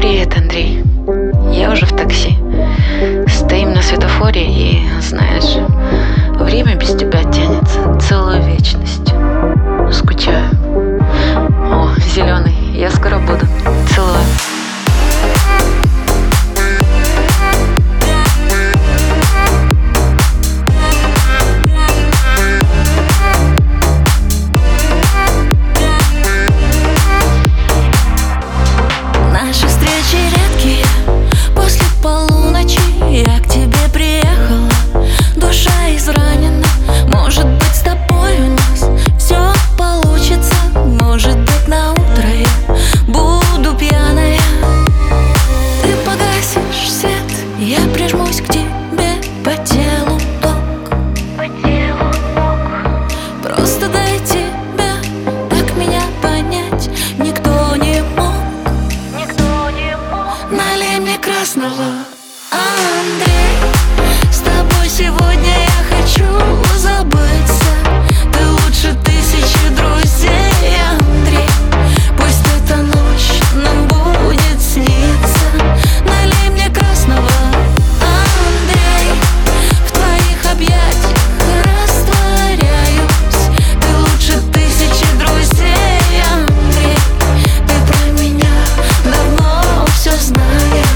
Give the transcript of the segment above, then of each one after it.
Привет, Андрей. Я уже в такси. Стоим на светофоре и, знаешь, время без тебя тянется целую вечность. Скучаю. О, зеленый, я скоро буду. Целую. Наши встречи редкие. После полуночи я к тебе приехала. Душа изранена. Может быть, с тобой у нас все получится. Может быть, на утро я буду пьяная. Ты погасишь свет, я прижмусь к тебе по телу ток. Просто дай тебя, так меня понять никто не мог. Налей мне красного, Андрей. С тобой сегодня я хочу забыться. Ты лучше тысячи друзей, Андрей. Пусть эта ночь нам будет сниться. Налей мне красного, Андрей. В твоих объятиях растворяюсь. Ты лучше тысячи друзей, Андрей. Ты про меня давно все знаешь.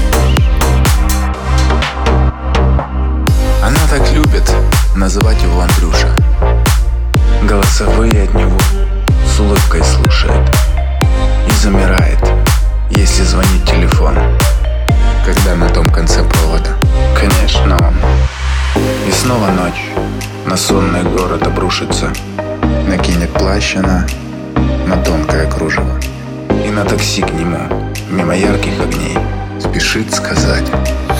Она так любит называть его Андрюша. Голосовые от него с улыбкой слушает и замирает, если звонит телефон, когда на том конце провода, конечно, он. И снова ночь на сонный город обрушится. Накинет плащ она на тонкое кружево и на такси к нему, мимо ярких огней, спешит сказать: